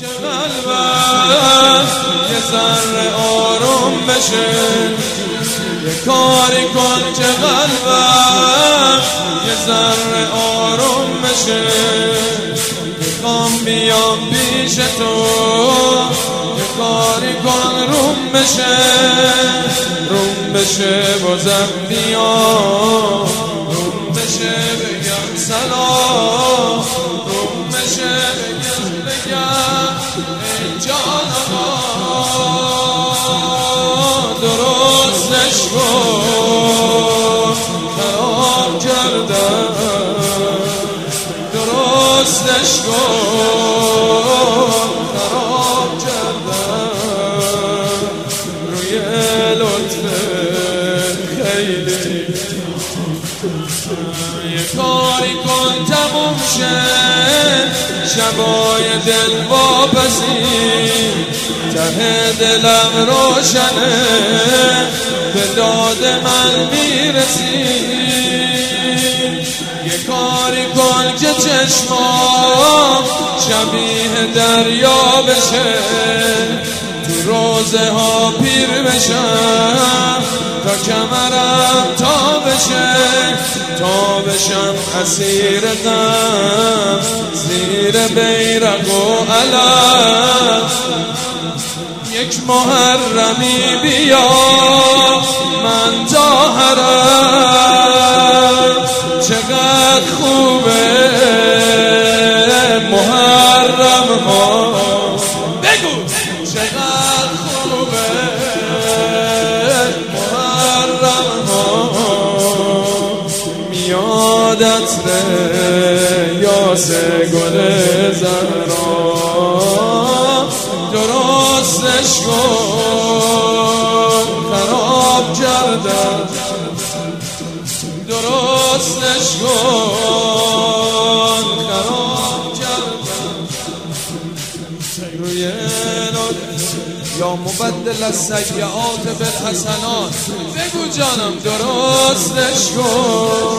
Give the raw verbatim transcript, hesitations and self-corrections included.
که قلبم یه ذره آروم بشه، یه کاری کن که قلبم یه ذره آروم بشه. میخوام بیام پیش تو، یه کاری کن روم بشه، روم بشه بازم بیام، روم بشه بگم سلام، روم بشه بگم بگم ای جان آقا درستش کن، خراب کردم درستش کن، خراب کردم روی لطف خیلی. یه کاری کن تموم شه شبای دل واپسی، ته دلم روشنه به داد من میرسی. یه کاری کن که چشمام شبیه دریا بشه، تو روزه ها پیر بشم تا کمرم تا بشه، تا بشم اسیر غم زیر بیرق و علم. یک محرمی بیا من تا حرم، چقدر خوبه محرم ها، بگو چقدر خوبه محرم ها. میادت ریاس گل زهرا درستش کن، خراب کردم درستش کن، خراب کردم روی یا مبدل السیئات بالحسنات. بگو جانم درستش کن،